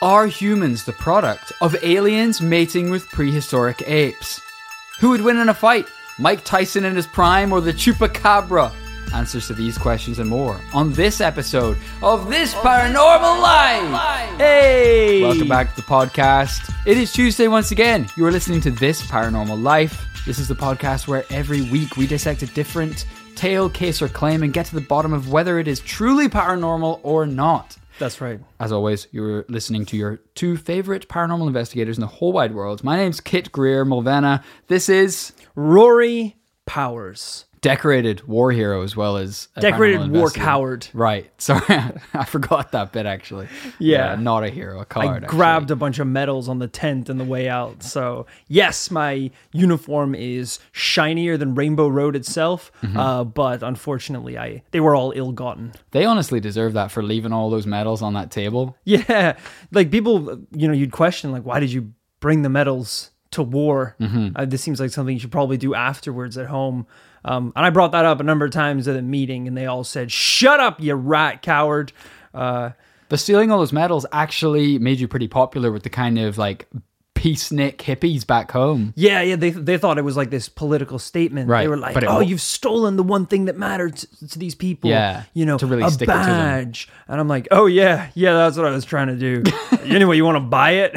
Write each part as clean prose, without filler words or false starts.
Are humans the product of aliens mating with prehistoric apes? Who would win in a fight? Mike Tyson in his prime or the Chupacabra? Answers to these questions and more on this episode of This Paranormal Life. Hey! Welcome back to the podcast. It is Tuesday once again. You are listening to This Paranormal Life. This is the podcast where every week we dissect a different tale, case, or claim and get to the bottom of whether it is truly paranormal or not. That's right. As always, you're listening to your two favorite paranormal investigators in the whole wide world. My name's Kit Greer Mulvena. This is Rory Powers. Decorated war hero as well as a Decorated paranormal war investigator. coward. Right. Sorry, I forgot that bit actually. Yeah. Not a hero, a coward. I grabbed a bunch of medals on the tent on the way out. So, yes, my uniform is shinier than Rainbow Road itself, but unfortunately, they were all ill-gotten. They honestly deserve that for leaving all those medals on that table. Yeah, like people, you'd question, like, why did you bring the medals to war? This seems like something you should probably do afterwards at home. And I brought that up a number of times at a meeting, and they all said, "Shut up, you rat coward." But stealing all those medals actually made you pretty popular with the kind of like peacenik hippies back home. Yeah, they thought it was like this political statement. Right, They were like, but "Oh, you've stolen the one thing that mattered to these people." Yeah, to really a stick it to them. badge. And I'm like, "Oh yeah, that's what I was trying to do." Anyway, you want to buy it?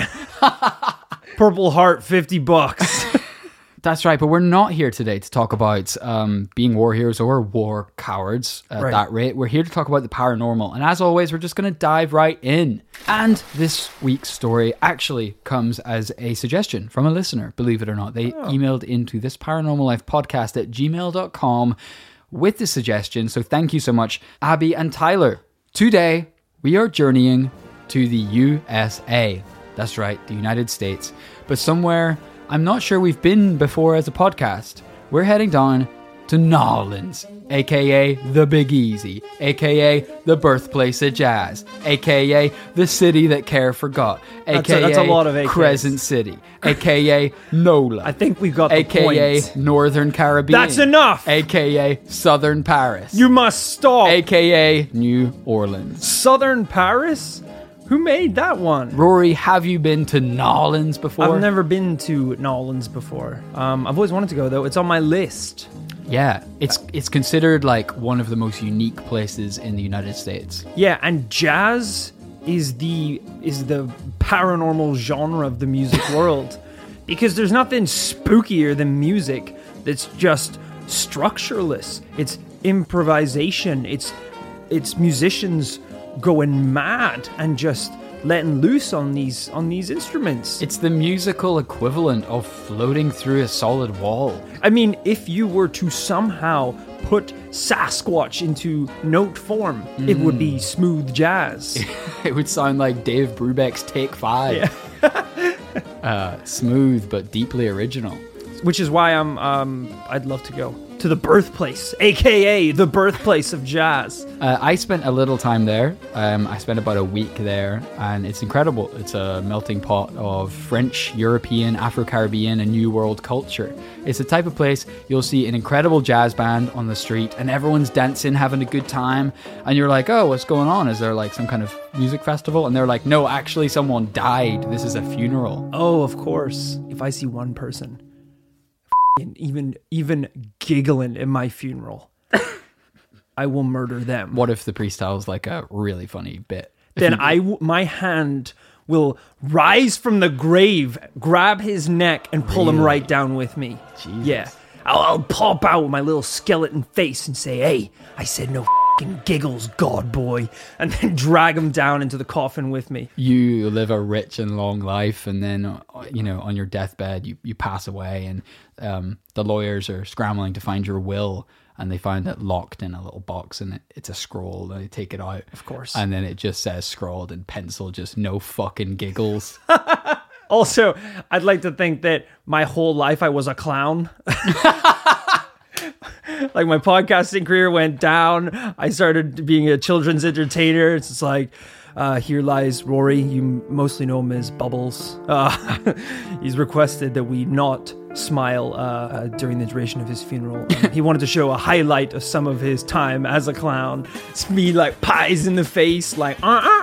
Purple Heart, $50. That's right, but we're not here today to talk about being war heroes or war cowards at that rate. We're here to talk about the paranormal. And as always, we're just going to dive right in. And this week's story actually comes as a suggestion from a listener, believe it or not. They emailed into this paranormal life podcast at gmail.com with the suggestion. So thank you so much, Abby and Tyler. Today, we are journeying to the USA. That's right, the United States. But somewhere I'm not sure we've been before as a podcast. We're heading down to New Orleans, aka the Big Easy, aka the birthplace of jazz, aka the city that Care forgot, aka that's a lot of AKs. Crescent City, aka NOLA. I think we've got the aka point. Northern Caribbean. That's enough. Aka Southern Paris. You must stop. aka New Orleans. Southern Paris? Who made that one? Rory, have you been to New Orleans before? I've never been to New Orleans before. I've always wanted to go though. It's on my list. Yeah, it's considered like one of the most unique places in the United States. Yeah, and jazz is the paranormal genre of the music world, because there's nothing spookier than music that's just structureless. It's improvisation. It's musicians going mad and just letting loose on these instruments. It's the musical equivalent of floating through a solid wall. I mean, if you were to somehow put Sasquatch into note form, it would be smooth jazz. It would sound like Dave Brubeck's Take 5. Yeah. Smooth but deeply original. Which is why I'd love to go to the birthplace, aka the birthplace of jazz. I spent a little time there. I spent about a week there, and it's incredible. It's a melting pot of French, European, Afro-Caribbean, and New World culture. It's the type of place you'll see an incredible jazz band on the street, and everyone's dancing, having a good time, and you're like, oh, what's going on? Is there like some kind of music festival? And they're like, no, actually someone died. This is a funeral. Oh, of course. If I see one person even giggling at my funeral, I will murder them. What if the priest tells like a really funny bit? Then my hand will rise from the grave, grab his neck, and pull him right down with me. Jesus. Yeah. I'll pop out with my little skeleton face and say, "Hey, I said no f***ing giggles, God boy," and then drag him down into the coffin with me. You live a rich and long life, and then, on your deathbed, you pass away, and the lawyers are scrambling to find your will, and they find it locked in a little box, and it's a scroll, and they take it out. Of course. And then it just says scrawled in pencil, just no fucking giggles. Also, I'd like to think that my whole life I was a clown. Like my podcasting career went down. I started being a children's entertainer. It's just like, here lies Rory. You mostly know him as Bubbles. He's requested that we not smile during the duration of his funeral. He wanted to show a highlight of some of his time as a clown. It's me like pies in the face, like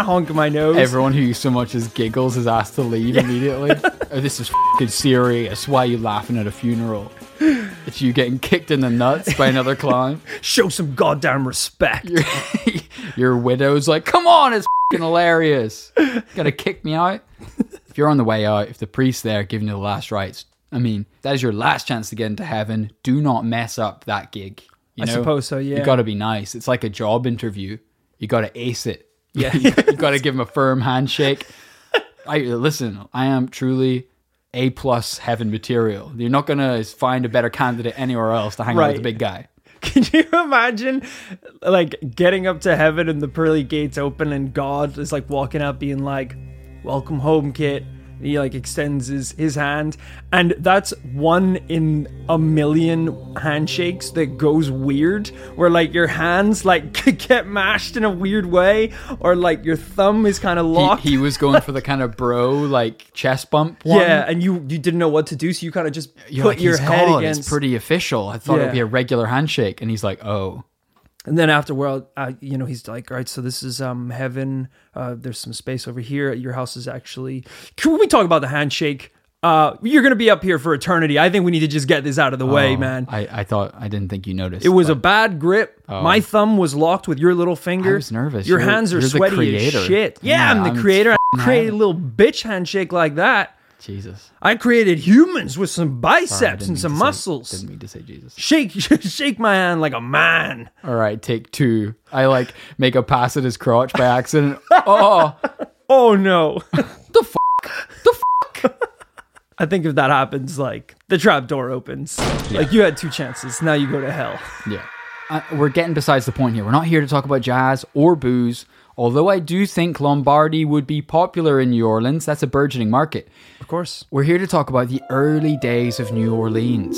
gonna honk my nose. Everyone who so much as giggles is asked to leave immediately. Oh, this is fucking serious. Why are you laughing at a funeral? It's you getting kicked in the nuts by another clown. Show some goddamn respect. Your widow's like, come on, it's fucking hilarious. Gotta kick me out. If you're on the way out, if the priest's there giving you the last rites, I mean, that is your last chance to get into heaven. Do not mess up that gig. You know? I suppose so, yeah. You gotta be nice. It's like a job interview. You gotta ace it. Yeah. You gotta give him a firm handshake. Listen, I am truly A+ heaven material. You're not gonna find a better candidate anywhere else to hang out with the big guy. Can you imagine, like, getting up to heaven and the pearly gates open and God is, like, walking out being like, welcome home, kid. He, like, extends his hand. And that's 1 in a million handshakes that goes weird. Where, like, your hands, like, get mashed in a weird way. Or, like, your thumb is kind of locked. He was going for the kind of bro, like, chest bump one. Yeah, and you didn't know what to do, so you kind of just You're put like, your head God, against... It's pretty official. I thought it would be a regular handshake. And he's like, oh... And then afterward, he's like, all right, so this is heaven. There's some space over here. Your house is actually... Can we talk about the handshake? You're going to be up here for eternity. I think we need to just get this out of the way, man. I didn't think you noticed. It was a bad grip. My thumb was locked with your little finger. I was nervous. Your hands are sweaty as shit. Yeah, I'm the creator. I created a little bitch handshake like that. Jesus. I created humans with some biceps and some muscles. Didn't mean to say Jesus. Shake my hand like a man. All right, take 2. I like make a pass at his crotch by accident. Oh no. The fuck. I think if that happens, like, the trap door opens. Yeah. Like, you had 2 chances. Now you go to hell. Yeah. We're getting besides the point here. We're not here to talk about jazz or booze. Although I do think Lombardy would be popular in New Orleans. That's a burgeoning market. Of course. We're here to talk about the early days of New Orleans.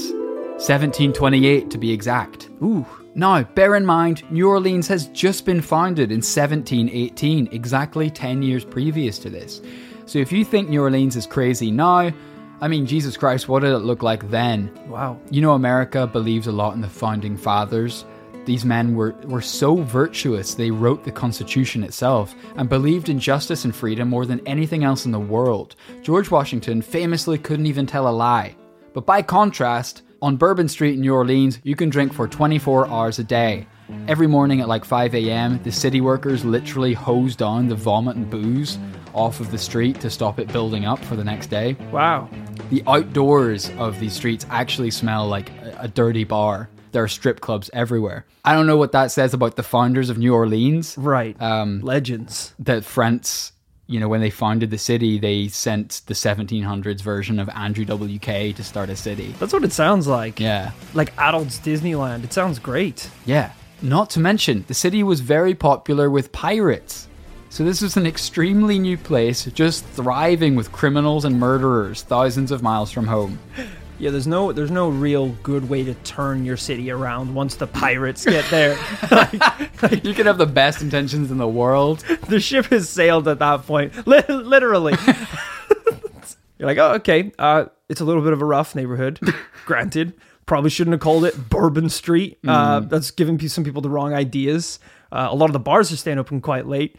1728 to be exact. Ooh. Now, bear in mind, New Orleans has just been founded in 1718, exactly 10 years previous to this. So if you think New Orleans is crazy now, I mean, Jesus Christ, what did it look like then? Wow. You know, America believes a lot in the founding fathers. These men were so virtuous, they wrote the Constitution itself and believed in justice and freedom more than anything else in the world. George Washington famously couldn't even tell a lie. But by contrast, on Bourbon Street in New Orleans, you can drink for 24 hours a day. Every morning at like 5 a.m., the city workers literally hose down the vomit and booze off of the street to stop it building up for the next day. Wow. The outdoors of these streets actually smell like a dirty bar. There are strip clubs everywhere. I don't know what that says about the founders of New Orleans. Right. Legends. That France, you know, when they founded the city, they sent the 1700s version of Andrew W.K. to start a city. That's what it sounds like. Yeah. Like adults Disneyland. It sounds great. Yeah. Not to mention, the city was very popular with pirates. So this was an extremely new place, just thriving with criminals and murderers thousands of miles from home. Yeah, there's no real good way to turn your city around once the pirates get there. You can have the best intentions in the world. The ship has sailed at that point. Literally. You're like, oh, okay. It's a little bit of a rough neighborhood. Granted. Probably shouldn't have called it Bourbon Street. That's giving some people the wrong ideas. A lot of the bars are staying open quite late.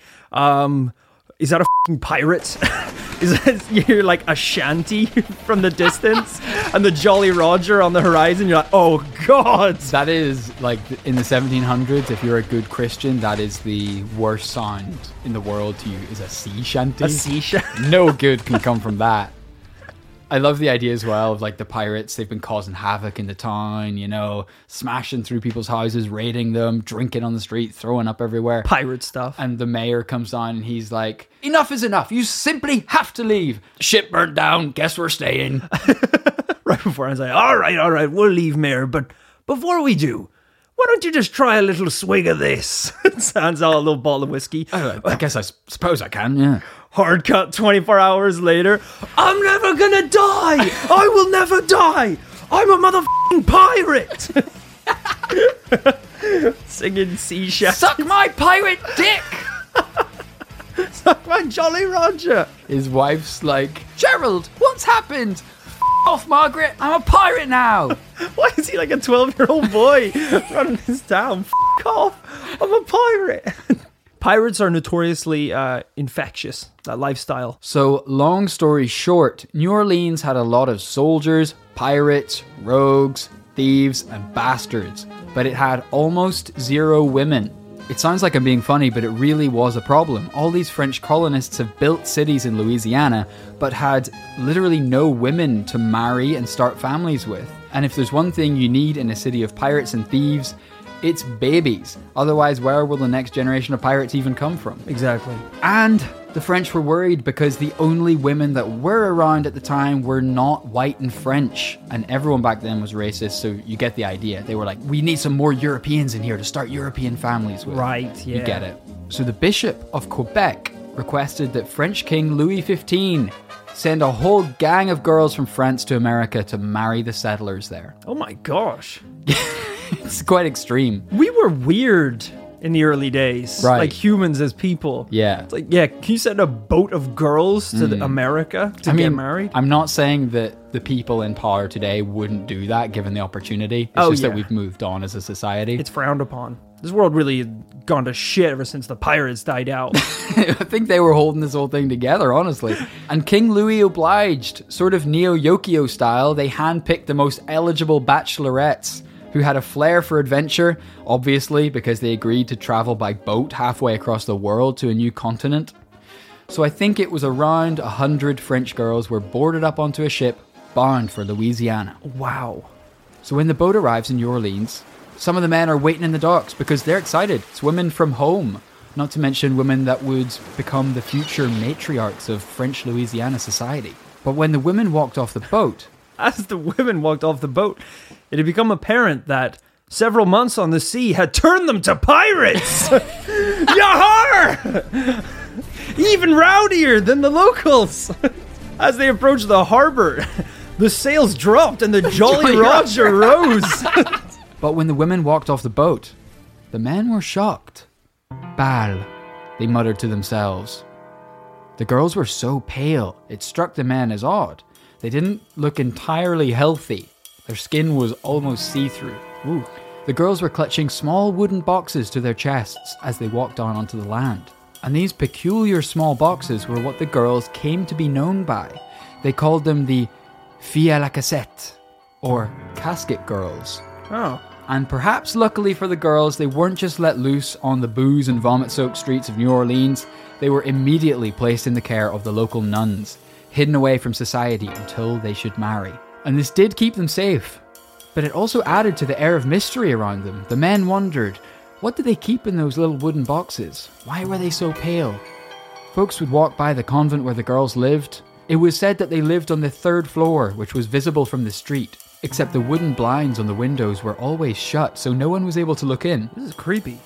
Is that a f***ing pirate? Is that, you're like a shanty from the distance and the Jolly Roger on the horizon? You're like, oh God. That is like in the 1700s, if you're a good Christian, that is the worst sound in the world to you is a sea shanty. A sea shanty. No good can come from that. I love the idea as well of like the pirates. They've been causing havoc in the town, you know, smashing through people's houses, raiding them, drinking on the street, throwing up everywhere. Pirate stuff. And the mayor comes down and he's like, enough is enough. You simply have to leave. Ship burnt down. Guess we're staying. Right before I was like, all right, we'll leave, mayor. But before we do, why don't you just try a little swig of this? It sounds all a little bottle of whiskey. I guess I suppose I can, yeah. Hard cut 24 hours later. I'm never gonna die! I will never die! I'm a motherfucking pirate! Singing sea shanty. Suck my pirate dick! Suck my Jolly Roger! His wife's like, Gerald, what's happened? F off, Margaret, I'm a pirate now! Why is he like a 12-year-old boy running this town? F off! I'm a pirate! Pirates are notoriously infectious, that lifestyle. So, long story short, New Orleans had a lot of soldiers, pirates, rogues, thieves, and bastards, but it had almost zero women. It sounds like I'm being funny, but it really was a problem. All these French colonists have built cities in Louisiana, but had literally no women to marry and start families with. And if there's one thing you need in a city of pirates and thieves, it's babies. Otherwise, where will the next generation of pirates even come from? Exactly. And the French were worried because the only women that were around at the time were not white and French. And everyone back then was racist, so you get the idea. They were like, we need some more Europeans in here to start European families with. Right, yeah. You get it. So the Bishop of Quebec requested that French King Louis XV send a whole gang of girls from France to America to marry the settlers there. Oh my gosh. It's quite extreme. We were weird in the early days. Right. Like humans as people. Yeah. It's like, yeah, can you send a boat of girls to America to get married? I'm not saying that the people in power today wouldn't do that given the opportunity. It's just that we've moved on as a society. It's frowned upon. This world really had gone to shit ever since the pirates died out. I think they were holding this whole thing together, honestly. And King Louis obliged, sort of Neo-Yokio style, they handpicked the most eligible bachelorettes who had a flair for adventure, obviously because they agreed to travel by boat halfway across the world to a new continent. So I think it was around 100 French girls were boarded up onto a ship bound for Louisiana. Wow. So when the boat arrives in New Orleans, some of the men are waiting in the docks because they're excited. It's women from home, not to mention women that would become the future matriarchs of French Louisiana society. But when the women walked off the boat... As the women walked off the boat, it had become apparent that several months on the sea had turned them to pirates! Yahar! Even rowdier than the locals! As they approached the harbor, the sails dropped and the Jolly Roger rose! But when the women walked off the boat, the men were shocked. Bal, they muttered to themselves. The girls were so pale, it struck the men as odd. They didn't look entirely healthy. Their skin was almost see-through. Ooh. The girls were clutching small wooden boxes to their chests as they walked on onto the land. And these peculiar small boxes were what the girls came to be known by. They called them the filles à la cassette, or casket girls. Oh. And perhaps luckily for the girls, they weren't just let loose on the booze and vomit-soaked streets of New Orleans. They were immediately placed in the care of the local nuns, hidden away from society until they should marry. And this did keep them safe, but it also added to the air of mystery around them. The men wondered, what did they keep in those little wooden boxes? Why were they so pale? Folks would walk by the convent where the girls lived. It was said that they lived on the 3rd floor, which was visible from the street, except the wooden blinds on the windows were always shut, so no one was able to look in. This is creepy.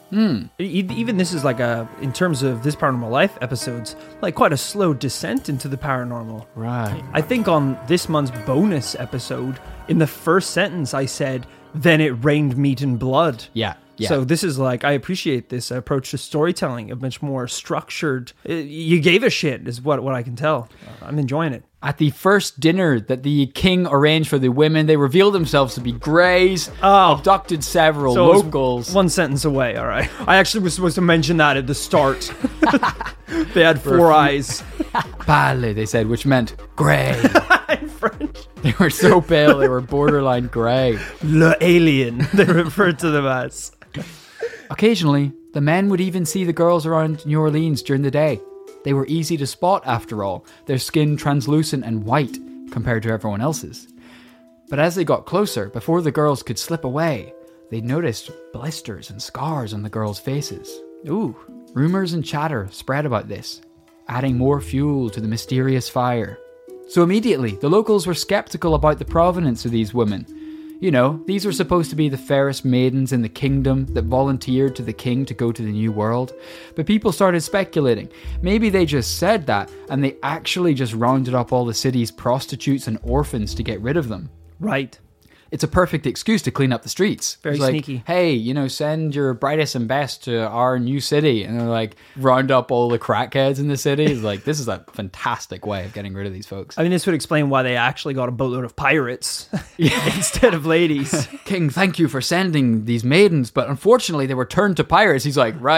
Even this is like in terms of this Paranormal Life episodes, like quite a slow descent into the paranormal. Right. I think on this month's bonus episode, in the first sentence I said, then it rained meat and blood. Yeah. So this is like, I appreciate this approach to storytelling, a much more structured. You gave a shit is what I can tell. I'm enjoying it. At the first dinner that the king arranged for the women, they revealed themselves to be greys, abducted several locals. One sentence away, all right. I actually was supposed to mention that at the start. They had 4 eyes. Pale, they said, which meant grey. In French. They were so pale, they were borderline grey. Le alien, they referred to them as. Occasionally, the men would even see the girls around New Orleans during the day. They were easy to spot after all, their skin translucent and white compared to everyone else's. But as they got closer, before the girls could slip away, they noticed blisters and scars on the girls' faces. Ooh. Rumors and chatter spread about this, adding more fuel to the mysterious fire. So immediately, the locals were skeptical about the provenance of these women. You know, these were supposed to be the fairest maidens in the kingdom that volunteered to the king to go to the New World. But people started speculating. Maybe they just said that, and they actually just rounded up all the city's prostitutes and orphans to get rid of them. Right. It's a perfect excuse to clean up the streets. Very sneaky. Hey, send your brightest and best to our new city. And they're like, round up all the crackheads in the city. It's like, this is a fantastic way of getting rid of these folks. I mean, this would explain why they actually got a boatload of pirates instead of ladies. King, thank you for sending these maidens, but unfortunately they were turned to pirates. He's like, right,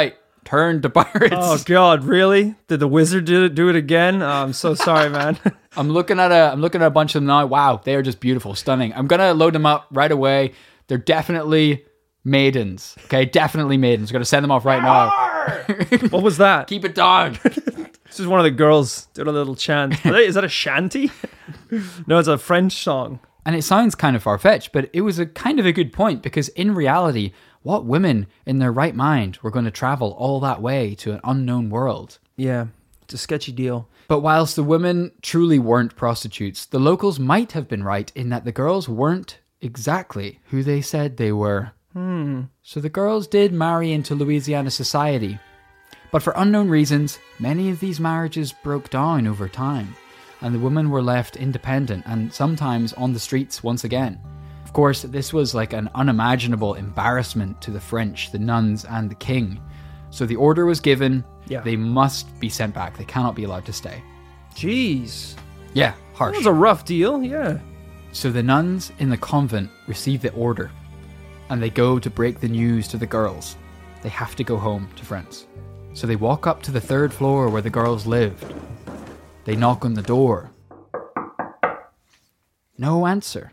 turned to pirates. Oh God, really? Did the wizard do it again? Oh, I'm so sorry, man. I'm looking at a bunch of them now. Wow, they are just beautiful, stunning. I'm gonna load them up right away. They're definitely maidens. Okay, definitely maidens. I'm gonna send them off right now. What was that? Keep it down. This is one of the girls doing a little chant. Is that a shanty? No, it's a French song. And it sounds kind of far-fetched, but it was a kind of a good point, because in reality, what women in their right mind were going to travel all that way to an unknown world? Yeah, it's a sketchy deal. But whilst the women truly weren't prostitutes, the locals might have been right in that the girls weren't exactly who they said they were. So the girls did marry into Louisiana society. But for unknown reasons, many of these marriages broke down over time, and the women were left independent and sometimes on the streets once again. Of course, this was like an unimaginable embarrassment to the French, the nuns, and the king. So the order was given, they must be sent back. They cannot be allowed to stay. Jeez. Yeah, harsh. That was a rough deal, yeah. So the nuns in the convent receive the order, and they go to break the news to the girls. They have to go home to France. So they walk up to the 3rd floor where the girls lived. They knock on the door. No answer.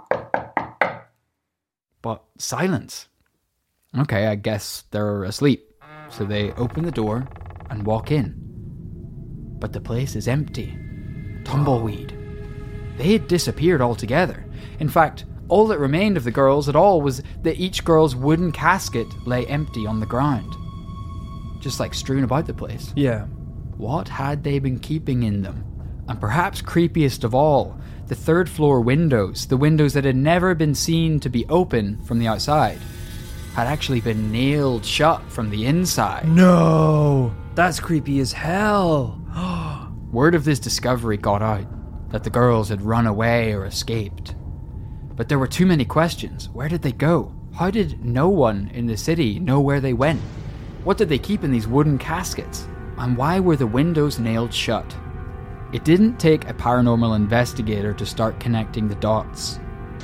But silence. Okay, I guess they're asleep. So they open the door and walk in. But the place is empty. Tumbleweed. They had disappeared altogether. In fact, all that remained of the girls at all was that each girl's wooden casket lay empty on the ground. Just like strewn about the place. Yeah. What had they been keeping in them? And perhaps creepiest of all, the 3rd floor windows, the windows that had never been seen to be open from the outside, had actually been nailed shut from the inside. No! That's creepy as hell. Word of this discovery got out, that the girls had run away or escaped. But there were too many questions. Where did they go? How did no one in the city know where they went? What did they keep in these wooden caskets? And why were the windows nailed shut? It didn't take a paranormal investigator to start connecting the dots.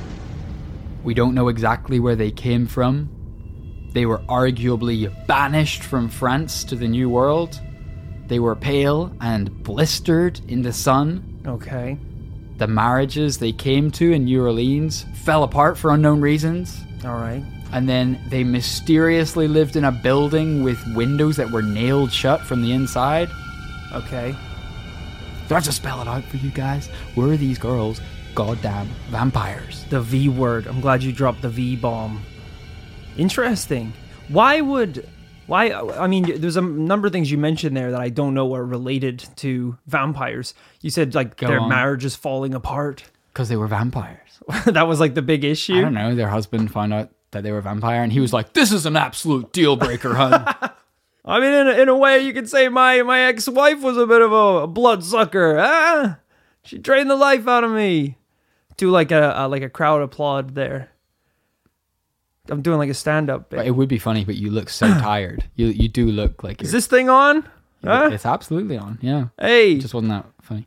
We don't know exactly where they came from. They were arguably banished from France to the New World. They were pale and blistered in the sun. Okay. The marriages they came to in New Orleans fell apart for unknown reasons. All right. And then they mysteriously lived in a building with windows that were nailed shut from the inside. Okay. Do I have to spell it out for you guys? Were these girls goddamn vampires? The V word. I'm glad you dropped the V bomb. Interesting. Why, I mean, there's a number of things you mentioned there that I don't know are related to vampires. You said, like, their marriage is falling apart. Because they were vampires. That was, like, the big issue? I don't know. Their husband found out that they were a vampire, and he was like, this is an absolute deal breaker, hun. I mean, in a way, you could say my ex-wife was a bit of a bloodsucker. She drained the life out of me. Do like a crowd applaud there. I'm doing like a stand-up bit. It would be funny, but you look so tired. You do look like you're... Is this thing on? It's absolutely on, yeah. Hey. It just wasn't that funny.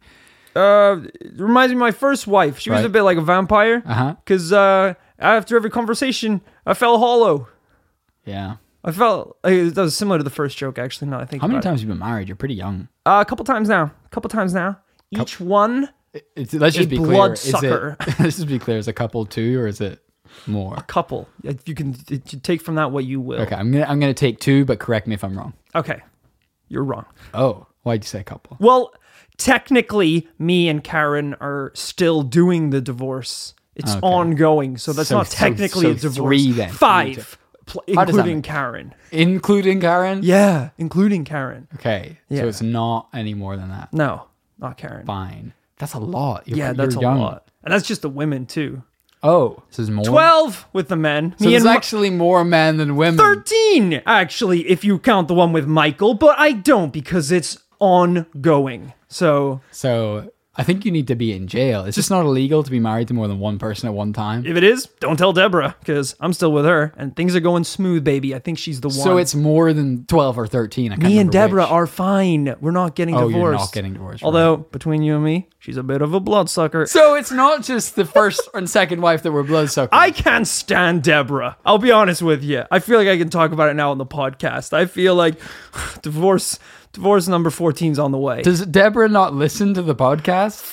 It reminds me of my first wife. She was a bit like a vampire. Uh-huh. Because after every conversation, I felt hollow. Yeah. I felt... that was similar to the first joke, actually, now I think How many times have you been married? You're pretty young. A couple times now. Each one... Let's just be clear. Bloodsucker. Let's just be clear. Is a couple 2 or is it more? A couple. You can take from that what you will. Okay, I'm gonna take 2, but correct me if I'm wrong. Okay, you're wrong. Oh, why'd you say a couple? Well, technically, me and Karen are still doing the divorce. It's ongoing, so that's not technically a divorce. 3 then. 5, including Karen. Including Karen? Yeah, including Karen. Okay, Yeah. so it's not any more than that. No, not Karen. Fine. That's a lot. That's you're young. a lot. And that's just the women, too. Oh, this is more? 12 with the men. So there's actually more men than women. 13, actually, if you count the one with Michael, but I don't because it's ongoing. So I think you need to be in jail. It's just not illegal to be married to more than one person at one time. If it is, don't tell Deborah, because I'm still with her, and things are going smooth, baby. I think she's the one. So it's more than 12 or 13. Me and Deborah are fine. We're not getting divorced. You're not getting divorced. Although, between you and me, she's a bit of a bloodsucker. So it's not just the first and second wife that were bloodsuckers. I can't stand Deborah. I'll be honest with you. I feel like I can talk about it now on the podcast. I feel like divorce number 14's on the way. Does Deborah not listen to the podcast?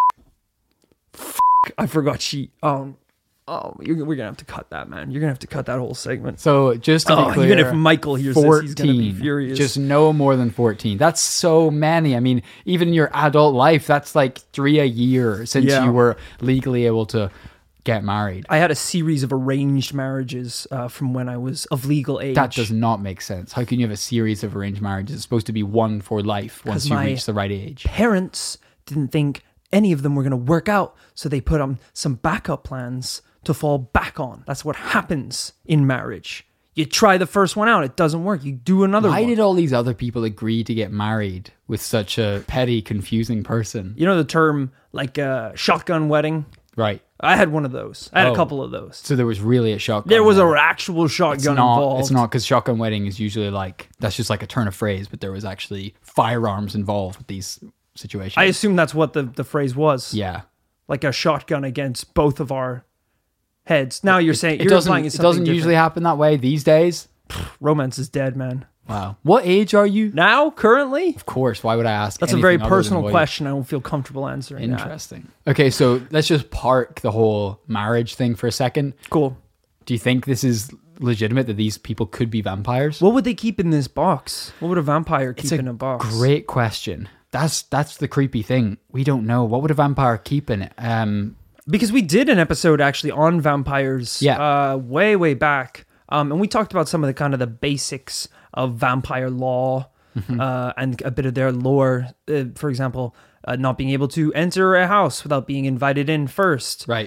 I forgot she... we're going to have to cut that, man. You're going to have to cut that whole segment. So just to be clear... Even if Michael hears 14, this, he's going to be furious. Just no more than 14. That's so many. I mean, even in your adult life, that's like 3 a year since you were legally able to get married. I had a series of arranged marriages from when I was of legal age. That does not make sense. How can you have a series of arranged marriages? It's supposed to be one for life once you reach the right age. Parents didn't think any of them were going to work out, so they put on some backup plans to fall back on. That's what happens in marriage. You try the first one out, it doesn't work. You do another one. Why did all these other people agree to get married with such a petty, confusing person? You know the term, like shotgun wedding? Right. I had one of those. I had a couple of those. So there was really a shotgun. There was an actual shotgun involved. It's not, because shotgun wedding is usually like, that's just like a turn of phrase, but there was actually firearms involved with these situations. I assume that's what the phrase was. Yeah. Like a shotgun against both of our heads. Now you're saying... It doesn't usually happen that way these days. Romance is dead, man. Wow. What age are you? Now, currently? Of course. Why would I ask? That's a very personal question. I don't feel comfortable answering Interesting. Okay, so let's just park the whole marriage thing for a second. Cool. Do you think this is legitimate, that these people could be vampires? What would they keep in this box? What would a vampire keep in a box? Great question. That's the creepy thing. We don't know. What would a vampire keep in it? Because we did an episode actually on vampires way back. And we talked about some of the basics of vampire law and a bit of their lore. For example, not being able to enter a house without being invited in first. Right.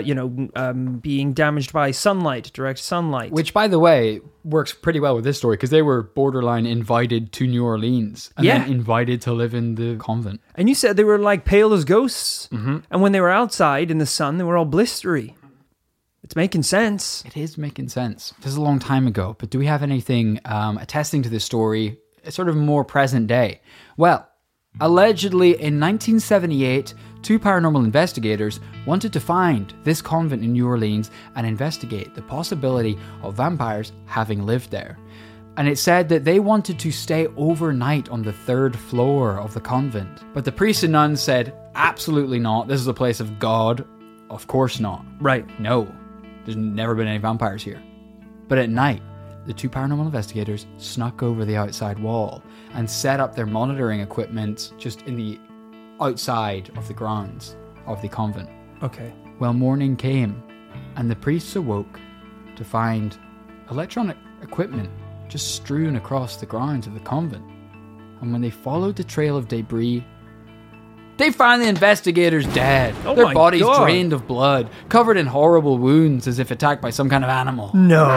Being damaged by sunlight, direct sunlight. Which, by the way, works pretty well with this story, because they were borderline invited to New Orleans and then invited to live in the convent. And you said they were like pale as ghosts. Mm-hmm. And when they were outside in the sun, they were all blistery. It's making sense. It is making sense. This is a long time ago, but do we have anything attesting to this story, sort of more present day? Well, allegedly in 1978, 2 paranormal investigators wanted to find this convent in New Orleans and investigate the possibility of vampires having lived there. And it said that they wanted to stay overnight on the 3rd floor of the convent. But the priests and nuns said, absolutely not. This is a place of God. Of course not. Right. No. There's never been any vampires here. But at night, the 2 paranormal investigators snuck over the outside wall and set up their monitoring equipment just in the outside of the grounds of the convent. Okay. Well, morning came, and the priests awoke to find electronic equipment just strewn across the grounds of the convent. And when they followed the trail of debris, they found the investigators dead. Their bodies drained of blood, covered in horrible wounds as if attacked by some kind of animal.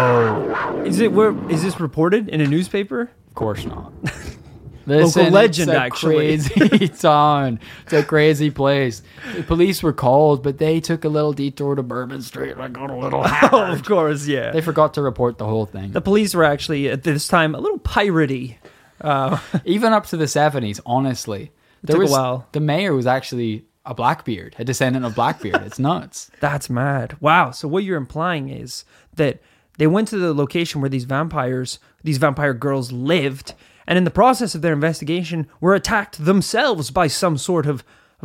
No. Is this reported in a newspaper? Of course not. Listen, local legend, actually. Crazy town. It's a crazy place. The police were called, but they took a little detour to Bourbon Street and got a little hammered. Oh, of course, yeah. They forgot to report the whole thing. The police were actually, at this time, a little piratey. Even up to the 70s, honestly. It took a while. The mayor was actually a Blackbeard, a descendant of Blackbeard. It's nuts. That's mad. Wow. So what you're implying is that they went to the location where these vampire girls lived, and in the process of their investigation were attacked themselves by some sort of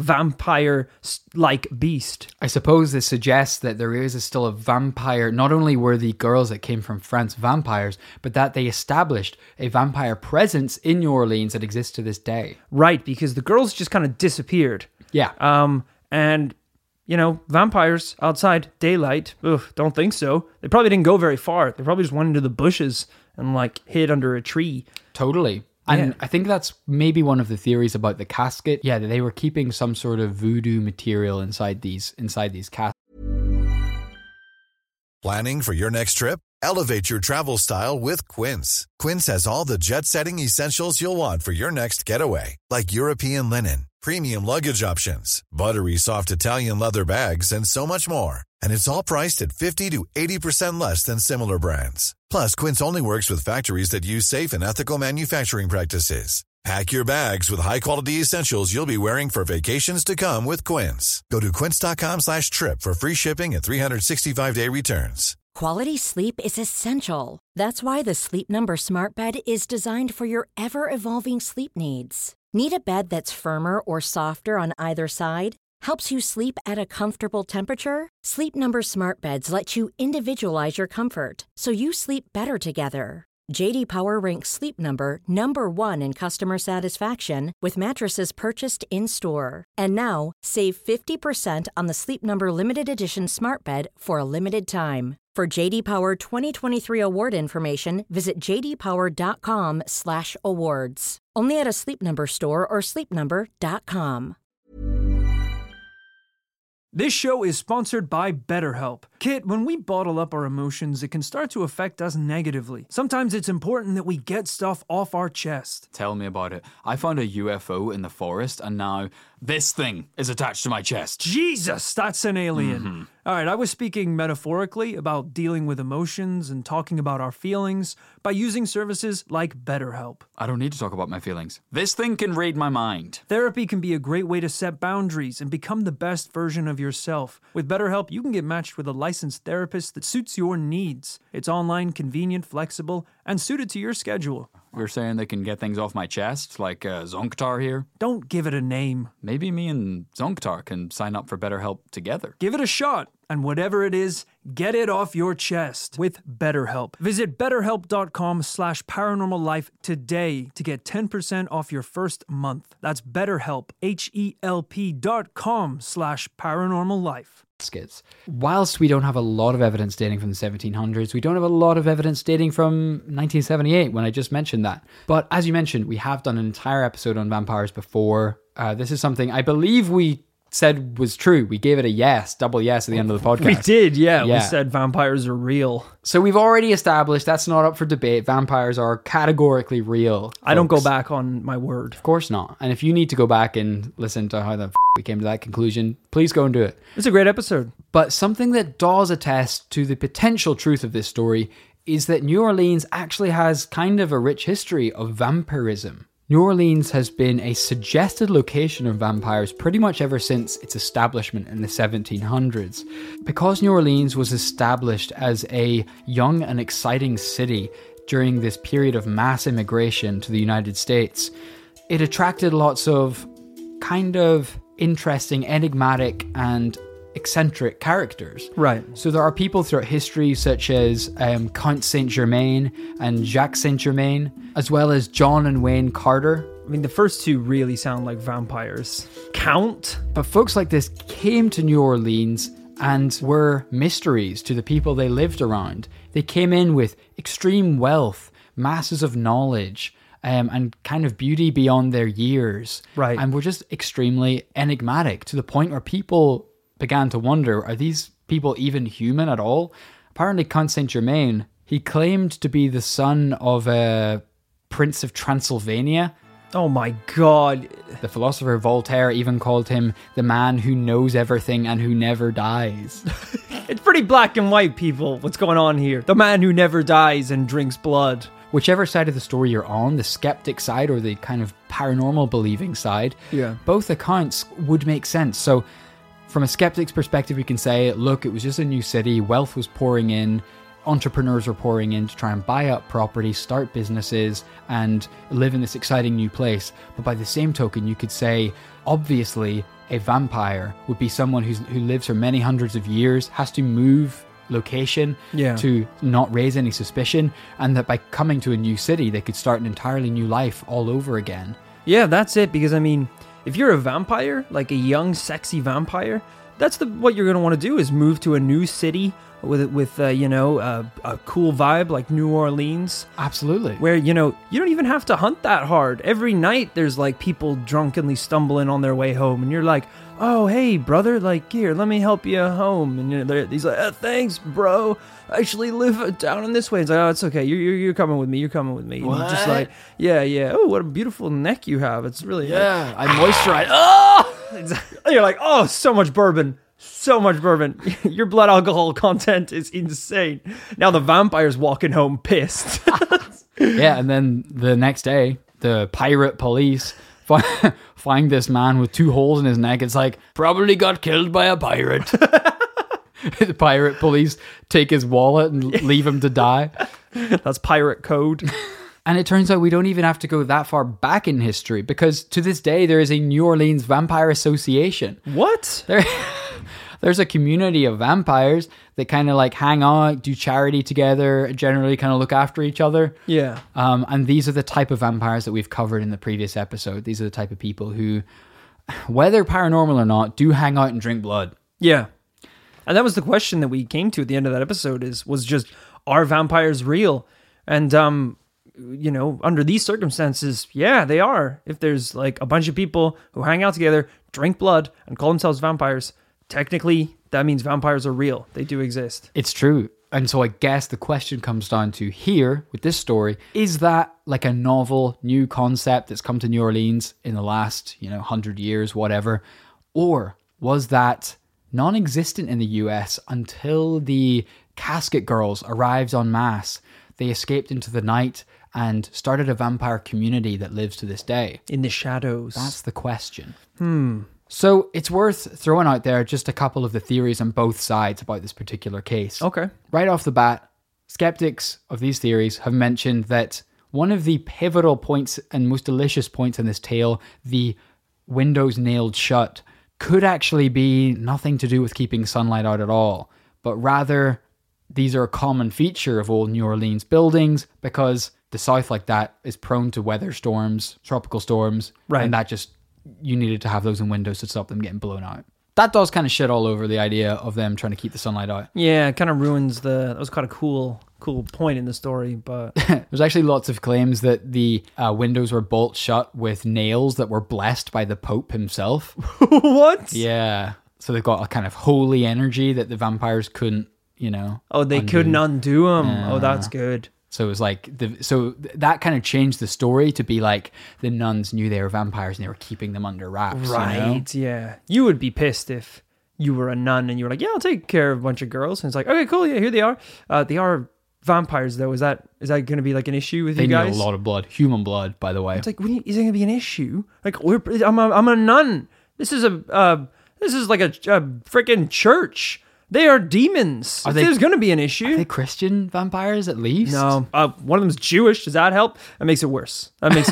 vampire-like beast. I suppose this suggests that there is still a vampire. Not only were the girls that came from France vampires, but that they established a vampire presence in New Orleans that exists to this day. Right, because the girls just kind of disappeared. Yeah. And, vampires outside daylight, don't think so. They probably didn't go very far. They probably just went into the bushes and, hid under a tree. Totally. And I think that's maybe one of the theories about the casket. Yeah, that they were keeping some sort of voodoo material inside these caskets. Planning for your next trip? Elevate your travel style with Quince. Quince has all the jet-setting essentials you'll want for your next getaway, like European linen, premium luggage options, buttery soft Italian leather bags, and so much more. And it's all priced at 50 to 80% less than similar brands. Plus, Quince only works with factories that use safe and ethical manufacturing practices. Pack your bags with high-quality essentials you'll be wearing for vacations to come with Quince. Go to quince.com/trip for free shipping and 365-day returns. Quality sleep is essential. That's why the Sleep Number Smart Bed is designed for your ever-evolving sleep needs. Need a bed that's firmer or softer on either side? Helps you sleep at a comfortable temperature? Sleep Number Smart Beds let you individualize your comfort, so you sleep better together. J.D. Power ranks Sleep Number number 1 in customer satisfaction with mattresses purchased in-store. And now, save 50% on the Sleep Number Limited Edition Smart Bed for a limited time. For J.D. Power 2023 award information, visit jdpower.com/awards. Only at a Sleep Number store or sleepnumber.com. This show is sponsored by BetterHelp. Kit, when we bottle up our emotions, it can start to affect us negatively. Sometimes it's important that we get stuff off our chest. Tell me about it. I found a UFO in the forest, and now this thing is attached to my chest. Jesus, that's an alien. All right, I was speaking metaphorically about dealing with emotions and talking about our feelings by using services like BetterHelp. I don't need to talk about my feelings. This thing can read my mind. Therapy can be a great way to set boundaries and become the best version of yourself. With BetterHelp, you can get matched with a licensed therapist that suits your needs. It's online, convenient, flexible, and suited to your schedule. You're saying they can get things off my chest, like Zonktar here? Don't give it a name. Maybe me and Zonktar can sign up for BetterHelp together. Give it a shot, and whatever it is, get it off your chest with BetterHelp. Visit betterhelp.com/paranormallife today to get 10% off your first month. That's BetterHelp, HELP.com/paranormallife. Skits. Whilst we don't have a lot of evidence dating from the 1700s, we don't have a lot of evidence dating from 1978 when I just mentioned that. But as you mentioned, we have done an entire episode on vampires before. This is something I believe we said was true. We gave it a yes, double yes at the end of the podcast. We did, yeah. We said vampires are real. So we've already established that's not up for debate. Vampires are categorically real. I don't go back on my word. Of course not. And if you need to go back and listen to how the we came to that conclusion, please go and do it. It's a great episode. But something that does attest to the potential truth of this story is that New Orleans actually has kind of a rich history of vampirism. New Orleans has been a suggested location of vampires pretty much ever since its establishment in the 1700s. Because New Orleans was established as a young and exciting city during this period of mass immigration to the United States, it attracted lots of kind of interesting, enigmatic, and eccentric characters. Right. So there are people throughout history such as Count Saint-Germain and Jacques Saint-Germain, as well as John and Wayne Carter. I mean, the first two really sound like vampires. Count? But folks like this came to New Orleans and were mysteries to the people they lived around. They came in with extreme wealth, masses of knowledge, and kind of beauty beyond their years. Right. And were just extremely enigmatic to the point where people began to wonder, are these people even human at all? Apparently, Count Saint-Germain, he claimed to be the son of a Prince of Transylvania. Oh my God. The philosopher Voltaire even called him the man who knows everything and who never dies. It's pretty black and white, people. What's going on here? The man who never dies and drinks blood. Whichever side of the story you're on, the skeptic side or the kind of paranormal believing side, both accounts would make sense. So from a skeptic's perspective, we can say, look, it was just a new city, wealth was pouring in, entrepreneurs were pouring in to try and buy up property, start businesses, and live in this exciting new place. But by the same token, you could say, obviously, a vampire would be someone who lives for many hundreds of years, has to move location to not raise any suspicion, and that by coming to a new city, they could start an entirely new life all over again. Yeah, that's it, because I mean, if you're a vampire, like a young, sexy vampire, that's what you're going to want to do is move to a new city with a cool vibe like New Orleans, Absolutely. where you don't even have to hunt that hard. Every night there's like people drunkenly stumbling on their way home, and you're like, oh hey brother, like here, let me help you home. And he's like, thanks bro, I actually live down in this way. It's like, oh, it's okay, you're coming with me, you're coming with me. And you're just like, yeah, oh, what a beautiful neck you have, it's really I moisturize. Oh! You're like, oh, so much bourbon. Your blood alcohol content is insane. Now the vampire's walking home pissed. Yeah, and then the next day, the pirate police find this man with 2 holes in his neck. It's like, probably got killed by a pirate. The pirate police take his wallet and leave him to die. That's pirate code. And it turns out we don't even have to go that far back in history, because to this day there is a New Orleans Vampire Association. What? There's a community of vampires that kind of like hang out, do charity together, generally kind of look after each other. Yeah. And these are the type of vampires that we've covered in the previous episode. These are the type of people who, whether paranormal or not, do hang out and drink blood. Yeah. And that was the question that we came to at the end of that episode, was just, are vampires real? And, under these circumstances, yeah, they are. If there's like a bunch of people who hang out together, drink blood, and call themselves vampires, technically that means vampires are real. They do exist. It's true. And so I guess the question comes down to here with this story, is that like a novel new concept that's come to New Orleans in the last, 100 years, whatever? Or was that non-existent in the US until the Casket Girls arrived en masse? They escaped into the night and started a vampire community that lives to this day. In the shadows. That's the question. So it's worth throwing out there just a couple of the theories on both sides about this particular case. Okay. Right off the bat, skeptics of these theories have mentioned that one of the pivotal points and most delicious points in this tale, the windows nailed shut, could actually be nothing to do with keeping sunlight out at all, but rather these are a common feature of old New Orleans buildings because the South like that is prone to weather storms, tropical storms, right? And that just, you needed to have those in windows to stop them getting blown out. That does kind of shit all over the idea of them trying to keep the sunlight out. Yeah, it kind of ruins that was kind of cool point in the story, but there's actually lots of claims that the windows were bolt shut with nails that were blessed by the Pope himself. What? Yeah. So they've got a kind of holy energy that the vampires couldn't, they couldn't undo them. Oh, that's good. So it was like, that kind of changed the story to be like the nuns knew they were vampires and they were keeping them under wraps. Right, yeah. You would be pissed if you were a nun and you were like, yeah, I'll take care of a bunch of girls. And it's like, okay, cool, yeah, here they are. They are vampires, though. Is that going to be like an issue with you guys? They need a lot of blood. Human blood, by the way. It's like, is it going to be an issue? Like, I'm a nun. This is like a freaking church. They are demons. There's going to be an issue. Are they Christian vampires at least? No. One of them's Jewish. Does that help? That makes it worse.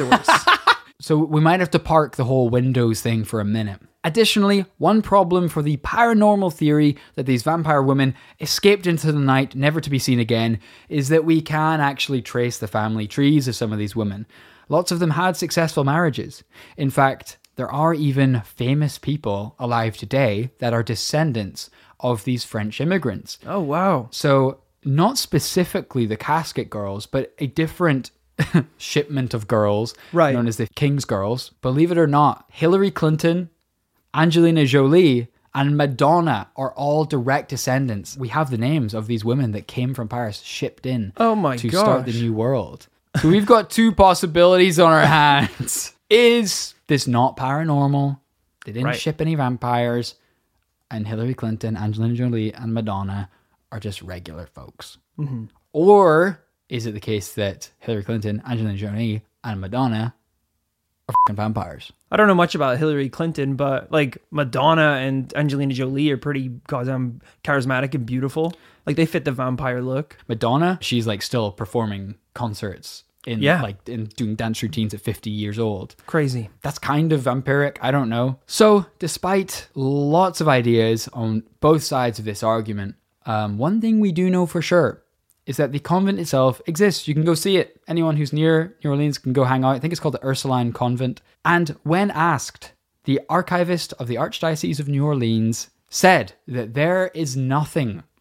So we might have to park the whole windows thing for a minute. Additionally, one problem for the paranormal theory that these vampire women escaped into the night, never to be seen again, is that we can actually trace the family trees of some of these women. Lots of them had successful marriages. In fact, there are even famous people alive today that are descendants of these French immigrants. Oh, wow. So not specifically the Casket Girls, but a different shipment of girls, right, known as the King's Girls. Believe it or not, Hillary Clinton, Angelina Jolie, and Madonna are all direct descendants. We have the names of these women that came from Paris, shipped in to start the new world. So we've got 2 possibilities on our hands. Is this not paranormal? They didn't ship any vampires, and Hillary Clinton, Angelina Jolie, and Madonna are just regular folks. Mm-hmm. Or is it the case that Hillary Clinton, Angelina Jolie, and Madonna are fucking vampires? I don't know much about Hillary Clinton, but like Madonna and Angelina Jolie are pretty goddamn charismatic and beautiful. Like they fit the vampire look. Madonna, she's like still performing concerts in doing dance routines at 50 years old. Crazy. That's kind of vampiric. I don't know. So despite lots of ideas on both sides of this argument, one thing we do know for sure is that the convent itself exists. You can go see it. Anyone who's near New Orleans can go hang out. I think it's called the Ursuline Convent. And when asked, the archivist of the Archdiocese of New Orleans said that there is nothing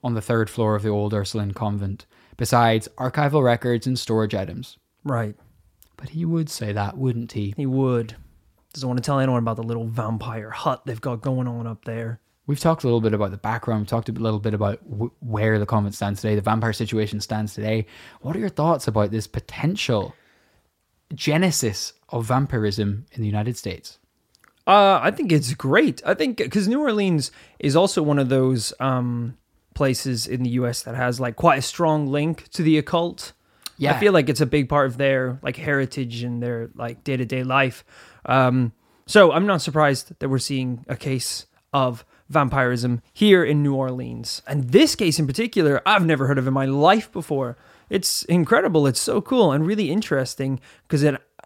on the 3rd floor of the old Ursuline convent, besides archival records and storage items. Right. But he would say that, wouldn't he? He would. Doesn't want to tell anyone about the little vampire hut they've got going on up there. We've talked a little bit about the background. We've talked a little bit about where the convent stands today, the vampire situation stands today. What are your thoughts about this potential genesis of vampirism in the United States? I think it's great. I think because New Orleans is also one of those places in the U.S. that has like quite a strong link to the occult. Yeah. I feel like it's a big part of their like heritage and their like day-to-day life. So I'm not surprised that we're seeing a case of vampirism here in New Orleans. And this case in particular, I've never heard of in my life before. It's incredible. It's so cool and really interesting because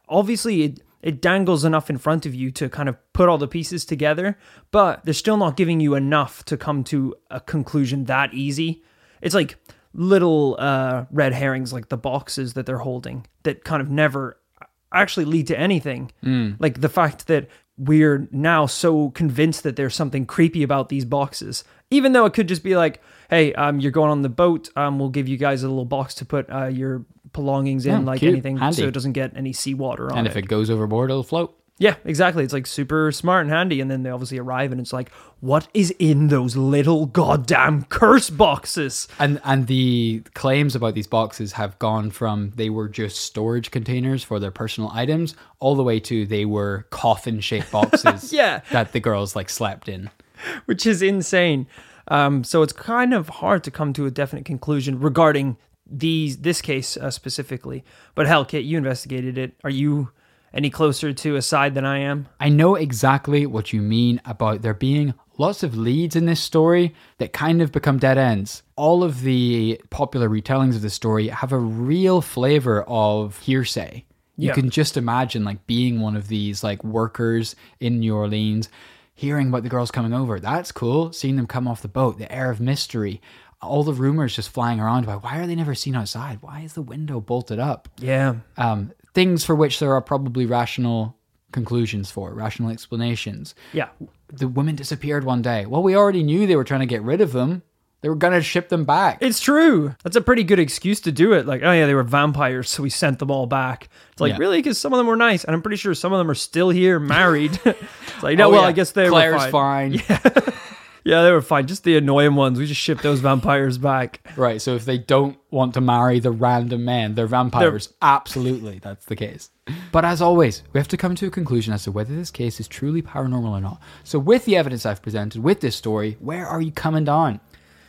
it dangles enough in front of you to kind of put all the pieces together, but they're still not giving you enough to come to a conclusion that easy. It's like little red herrings, like the boxes that they're holding that kind of never actually lead to anything. Like the fact that we're now so convinced that there's something creepy about these boxes, even though it could just be like, hey, you're going on the boat, we'll give you guys a little box to put your belongings in, like cute, anything, handy. so it doesn't get any seawater on it. And if it goes overboard, it'll float. Yeah, exactly. It's like super smart and handy. And then they obviously arrive and it's like, what is in those little goddamn curse boxes? And the claims about these boxes have gone from they were just storage containers for their personal items all the way to they were coffin-shaped boxes Yeah. that the girls like slept in. Which is insane. So it's kind of hard to come to a definite conclusion regarding this case specifically. But hell, Kit, you investigated it. Are you any closer to a side than I am? I know exactly what you mean about there being lots of leads in this story that kind of become dead ends. All of the popular retellings of the story have a real flavor of hearsay. You Yeah. can just imagine like being one of these like workers in New Orleans, hearing about the girls coming over. That's cool. Seeing them come off the boat, the air of mystery, all the rumors just flying around about why are they never seen outside? Why is the window bolted up? Yeah. Things for which there are probably rational conclusions for, rational explanations. Yeah. The women disappeared one day. Well, we already knew they were trying to get rid of them. They were going to ship them back. It's true. That's a pretty good excuse to do it. Like, oh yeah, they were vampires, so we sent them all back. It's like, Yeah. really? Because some of them were nice, and I'm pretty sure some of them are still here, married. It's like, no, I guess they Claire's were fine. fine. Yeah, they were fine. Just the annoying ones. We just shipped those vampires back. Right, so if they don't want to marry the random men, they're vampires. Absolutely, that's the case. But as always, we have to come to a conclusion as to whether this case is truly paranormal or not. So with the evidence I've presented, with this story, where are you coming down?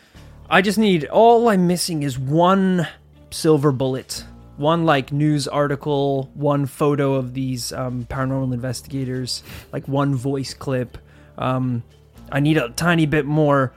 I just need, all I'm missing is one silver bullet. One like news article, one photo of these paranormal investigators, like one voice clip. I need a tiny bit more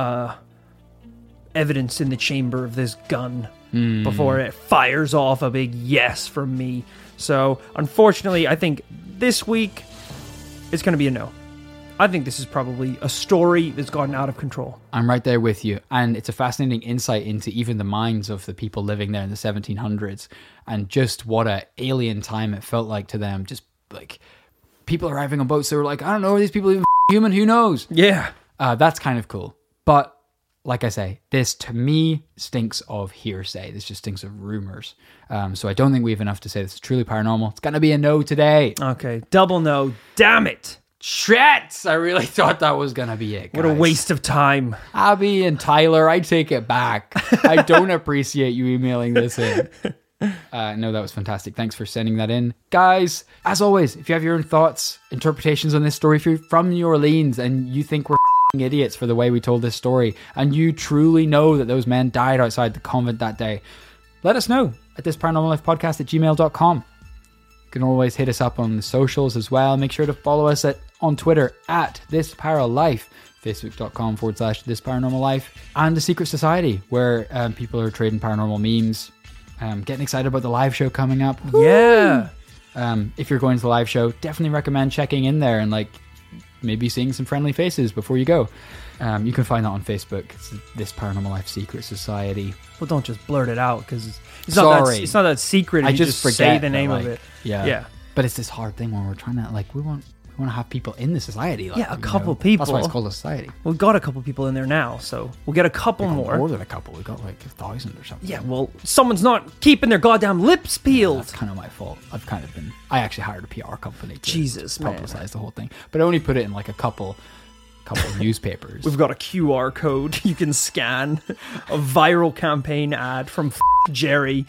evidence in the chamber of this gun before it fires off a big yes from me. So, unfortunately, I think this week it's going to be a no. I think this is probably a story that's gotten out of control. I'm right there with you. And it's a fascinating insight into even the minds of the people living there in the 1700s and just what a alien time it felt like to them. Just like people arriving on boats, they were like, I don't know, are these people even human? Who knows? Yeah. That's kind of cool. But like I say, this to me stinks of hearsay. This just stinks of rumors. So I don't think we have enough to say this is truly paranormal. It's going to be a no today. Okay. Double no. Damn it. Shit! I really thought that was going to be it, guys. What a waste of time. Abby and Tyler, I take it back. I don't appreciate you emailing this in. No, that was fantastic. Thanks for sending that in. Guys, as always, if you have your own thoughts, interpretations on this story, if you're from New Orleans and you think we're idiots for the way we told this story, and you truly know that those men died outside the convent that day, let us know at thisparanormallifepodcast@gmail.com. You can always hit us up on the socials as well. Make sure to follow us on Twitter at thisparaLife, facebook.com/thisparanormallife, and the Secret Society, where people are trading paranormal memes. Getting excited about the live show coming up. Yeah. If you're going to the live show, definitely recommend checking in there and like maybe seeing some friendly faces before you go. You can find that on Facebook. It's This Paranormal Life Secret Society. Well, don't just blurt it out because it's Sorry. not that secret. If I you just say forget the that, name like, of it. Yeah. Yeah. But it's this hard thing where we're trying to like we want We want to have people in the society. Like, Yeah, a couple people. That's why it's called a society. We've got a couple people in there now, so we'll get a couple more. More than a couple. We've got like 1,000 or something. Yeah, well, someone's not keeping their goddamn lips peeled. That's kind of my fault. I actually hired a PR company to Jesus, man. publicize the whole thing. But I only put it in like a couple newspapers. We've got a QR code you can scan, a viral campaign ad from Jerry.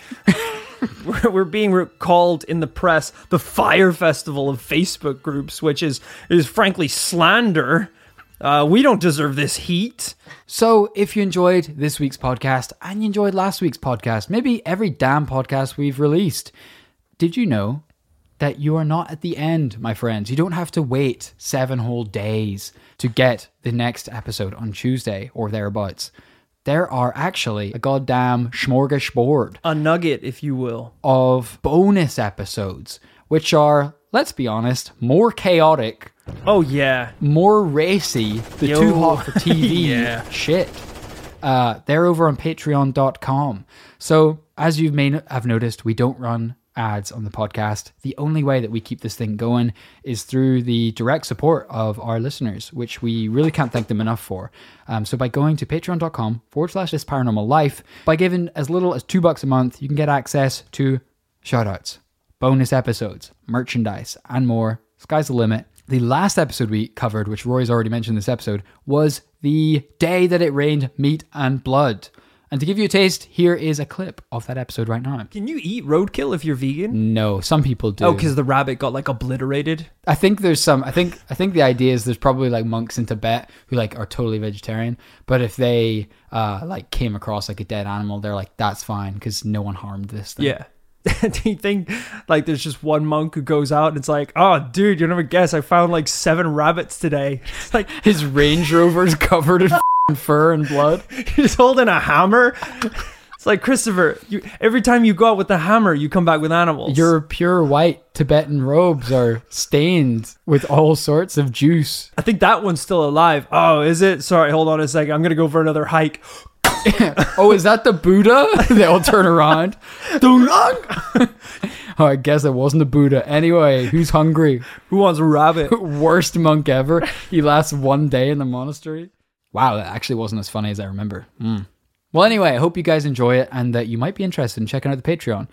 We're being called in the press the Fire Festival of Facebook groups, which is frankly slander. We don't deserve this heat. So if you enjoyed this week's podcast and you enjoyed last week's podcast, maybe every damn podcast we've released, did you know that you are not at the end, my friends? You don't have to wait 7 whole days to get the next episode on Tuesday or thereabouts. There are actually a goddamn smorgasbord. A nugget, if you will. Of bonus episodes, which are, let's be honest, more chaotic. Oh, yeah. More racy. The too hot for TV Yeah. shit. They're over on patreon.com. So, as you may have noticed, we don't run ads on the podcast. The only way that we keep this thing going is through the direct support of our listeners, which we really can't thank them enough for. So by going to patreon.com/This Paranormal Life, by giving as little as $2 a month, you can get access to shoutouts, bonus episodes, merchandise, and more. Sky's the limit. The last episode we covered, which Rory's already mentioned this episode, was the day that it rained meat and blood. And to give you a taste, here is a clip of that episode right now. Can you eat roadkill if you're vegan? No, some people do. Oh, because the rabbit got like obliterated? I think there's some. I think the idea is there's probably like monks in Tibet who like are totally vegetarian, but if they like came across like a dead animal, they're like, that's fine because no one harmed this thing. Yeah. Do you think like there's just one monk who goes out and it's like, oh dude, you'll never guess, I found like 7 rabbits today. It's like his Range Rover's covered in fur and blood. He's holding a hammer. It's like, Christopher, every time you go out with the hammer, you come back with animals. Your pure white Tibetan robes are stained with all sorts of juice. I think that one's still alive. Oh, is it? Sorry, hold on a second. I'm going to go for another hike. Oh, is that the Buddha? They all turn around. Oh, I guess it wasn't the Buddha. Anyway, who's hungry? Who wants a rabbit? Worst monk ever. He lasts 1 day in the monastery. Wow, that actually wasn't as funny as I remember. Well, anyway, I hope you guys enjoy it and that you might be interested in checking out the Patreon.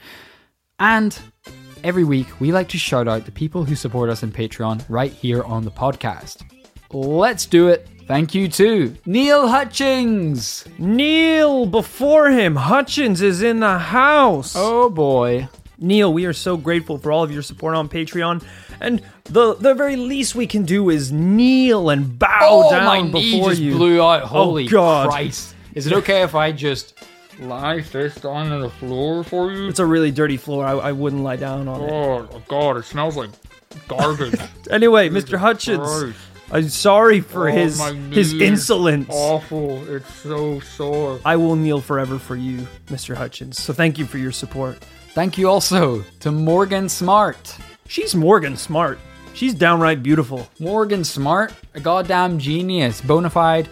And every week, we like to shout out the people who support us on Patreon right here on the podcast. Let's do it. Thank you to Neil Hutchings. Neil, before him, Hutchins is in the house. Oh boy. Neil, we are so grateful for all of your support on Patreon, and the very least we can do is kneel and bow down my knee before just you. blew out. Holy God. Christ. Is it okay if I just lie face down on the floor for you? It's a really dirty floor. I wouldn't lie down on it. Oh God, it smells like garbage. Anyway, Mr. Hutchins, Christ. I'm sorry for his insolence. Awful. It's so sore. I will kneel forever for you, Mr. Hutchins. So thank you for your support. Thank you also to Morgan Smart. She's Morgan Smart. She's downright beautiful. Morgan Smart, a goddamn genius, bona fide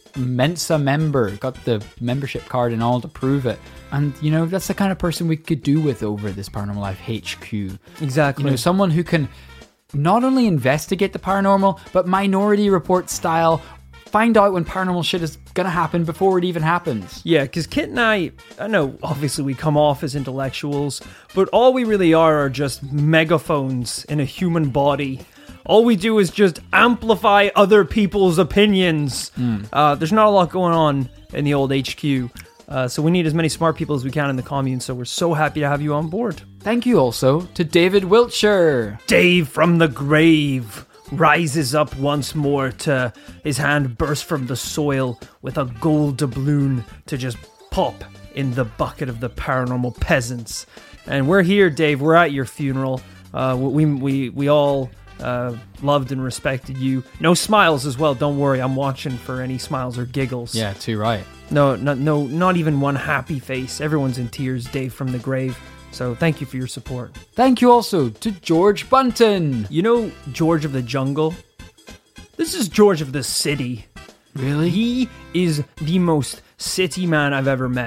Mensa member, got the membership card and all to prove it. And, you know, that's the kind of person we could do with over this Paranormal Life HQ. Exactly. You know, someone who can not only investigate the paranormal, but Minority Report style, find out when paranormal shit is gonna happen before it even happens. Yeah, because Kit and I know obviously we come off as intellectuals, but all we really are just megaphones in a human body. All we do is just amplify other people's opinions. There's not a lot going on in the old HQ. So we need as many smart people as we can in the commune, so we're so happy to have you on board. Thank you also to David Wiltshire. Dave from the grave rises up once more to his hand burst from the soil with a gold doubloon to just pop in the bucket of the paranormal peasants. And we're here, Dave. We're at your funeral. We all loved and respected you. No smiles as well. Don't worry. I'm watching for any smiles or giggles. Yeah, too right. No, not even one happy face. Everyone's in tears, Dave from the grave. So thank you for your support. Thank you also to George Bunton. You know George of the Jungle? This is George of the City. Really? He is the most city man I've ever met.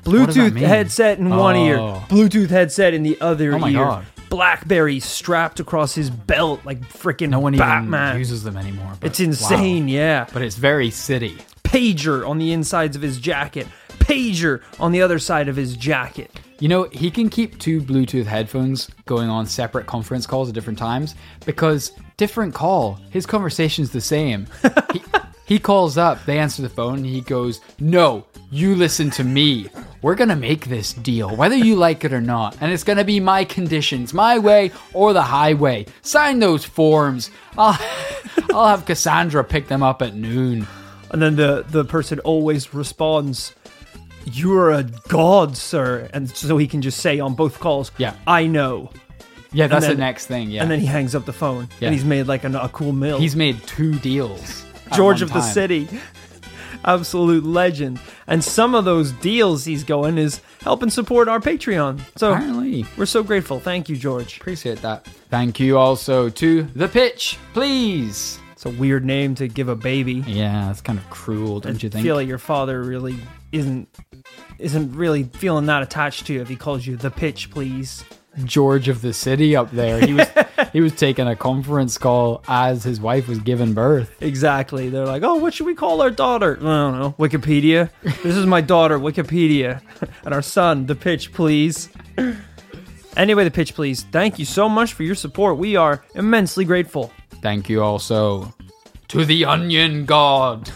does that Bluetooth mean? headset in one ear, Bluetooth headset in the other Oh my ear. God. BlackBerry strapped across his belt like freaking No one Batman. even uses them anymore. But It's insane, wow. yeah. But it's very city. Pager on the insides of his jacket. Pager on the other side of his jacket. You know, he can keep 2 Bluetooth headphones going on separate conference calls at different times because different call, his conversation's the same. He calls up, they answer the phone, and he goes, "No, you listen to me. We're going to make this deal, whether you like it or not. And it's going to be my conditions, my way or the highway. Sign those forms. I'll have Cassandra pick them up at noon." And then the person always responds, "You're a god, sir." And so he can just say on both calls, Yeah. "I know." Yeah, that's then- the next thing, yeah. And then he hangs up the phone. Yeah. And he's made like a cool meal. He's made 2 deals. at George one of the time. City. Absolute legend. And some of those deals he's going is helping support our Patreon. So Apparently. we're so grateful. Thank you, George. Appreciate that. Thank you also to The Pitch, please. It's a weird name to give a baby. Yeah, it's kind of cruel, don't you I think? feel like your father really isn't really feeling that attached to you if he calls you the pitch, please. George of the City up there. He was taking a conference call as his wife was giving birth. Exactly. They're like, "Oh, what should we call our daughter?" I don't know. Wikipedia. This is my daughter, Wikipedia. And our son, the pitch, please. Anyway, the pitch, please. Thank you so much for your support. We are immensely grateful. Thank you also to the Onion God.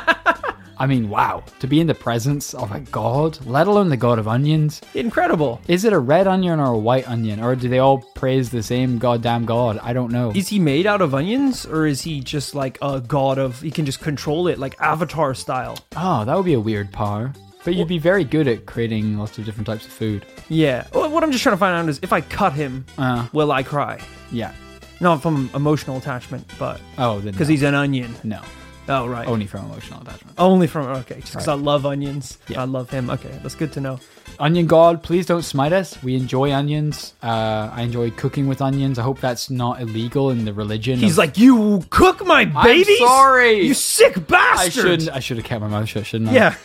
I mean, wow. To be in the presence of a god, let alone the god of onions. Incredible. Is it a red onion or a white onion? Or do they all praise the same goddamn god? I don't know. Is he made out of onions, or is he just like a god of, he can just control it like Avatar style? Oh, that would be a weird power. But you'd be very good at creating lots of different types of food. Yeah. Well, what I'm just trying to find out is if I cut him, will I cry? Yeah. Not from emotional attachment, but Oh, then because no. he's an onion. No. Oh, right. Only from emotional attachment. Only from, okay, just because Right. I love onions. Yeah. I love him. Okay, that's good to know. Onion God, please don't smite us. We enjoy onions. I enjoy cooking with onions. I hope that's not illegal in the religion. He's of- like, "You cook my babies? sorry. You sick I bastard!" should have kept my mouth shut, shouldn't I? Yeah.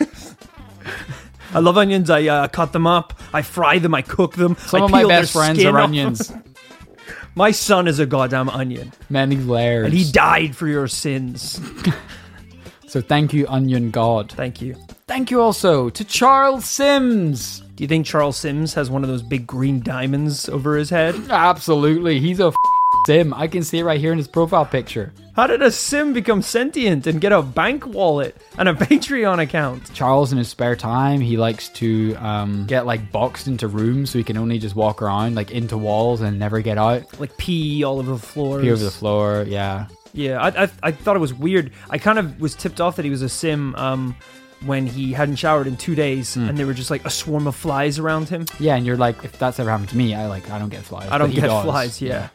I love onions. I cut them up. I fry them. I cook them. Some I of my peel their best friends skin are off. onions. My son is a goddamn onion. Many layers. And he died for your sins. So thank you, Onion God. Thank you. Thank you also to Charles Sims. Do you think Charles Sims has one of those big green diamonds over his head? Absolutely. He's a sim. I can see it right here in his profile picture. How did a sim become sentient and get a bank wallet and a Patreon account? Charles, in his spare time, he likes to get like boxed into rooms so he can only just walk around like into walls and never get out. Like pee all over the floors. Pee over the floor, yeah. Yeah, I thought it was weird. I kind of was tipped off that he was a sim when he hadn't showered in 2 days and there were just like a swarm of flies around him. Yeah, and you're like, if that's ever happened to me, I don't get flies. I don't but he get does. flies, yeah.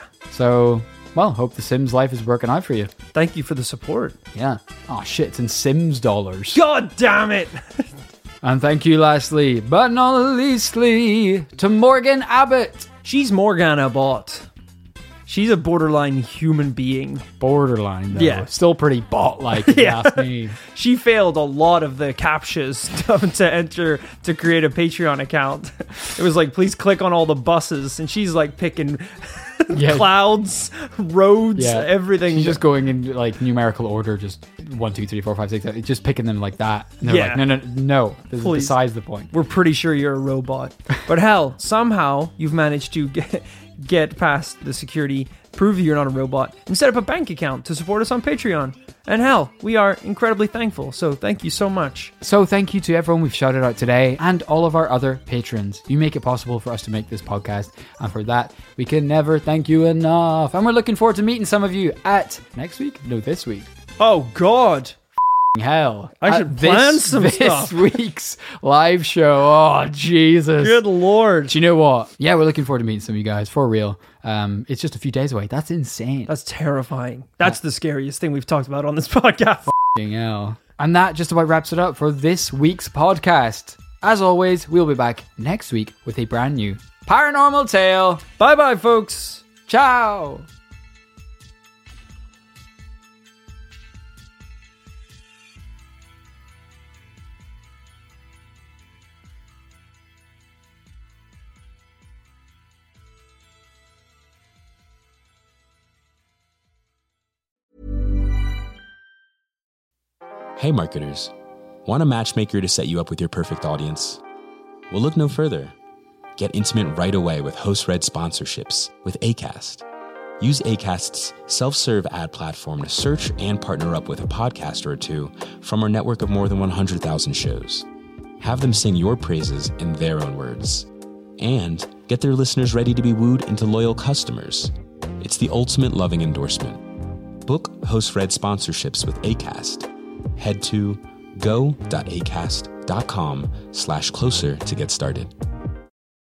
So, well, hope the Sims life is working out for you. Thank you for the support. Yeah. Oh shit, it's in Sims dollars. God damn it! And thank you lastly, but not leastly, to Morgan Abbott. She's Morgana Bot. She's a borderline human being. Borderline, though. Yeah. Still pretty bot-like, if you ask me. She failed a lot of the captchas to enter to create a Patreon account. It was like, please click on all the buses, and she's like picking Yeah. clouds, roads, Yeah. everything. She's just going in like numerical order, just 1, 2, 3, 4, 5, 6, 7, just picking them like that. And they're Yeah. like, no, this is Please. besides the point. We're pretty sure you're a robot. But hell, somehow you've managed to get past the security, prove you're not a robot, and set up a bank account to support us on Patreon. And hell, we are incredibly thankful. So thank you so much. So thank you to everyone we've shouted out today and all of our other patrons. You make it possible for us to make this podcast, and for that, we can never thank you enough. And we're looking forward to meeting some of you at next week? No, this week. Oh God. Hell. I should plan some stuff. This week's live show. Oh, Jesus. Good Lord. Do you know what? Yeah, we're looking forward to meeting some of you guys, for real. It's just a few days away. That's insane. That's terrifying. That's the scariest thing we've talked about on this podcast. F***ing hell. And that just about wraps it up for this week's podcast. As always, we'll be back next week with a brand new paranormal tale. Bye-bye, folks. Ciao. Hey marketers, want a matchmaker to set you up with your perfect audience? Well, look no further. Get intimate right away with host-read sponsorships with Acast. Use Acast's self-serve ad platform to search and partner up with a podcaster or two from our network of more than 100,000 shows. Have them sing your praises in their own words. And get their listeners ready to be wooed into loyal customers. It's the ultimate loving endorsement. Book host-read sponsorships with Acast. Head to go.acast.com/closer to get started.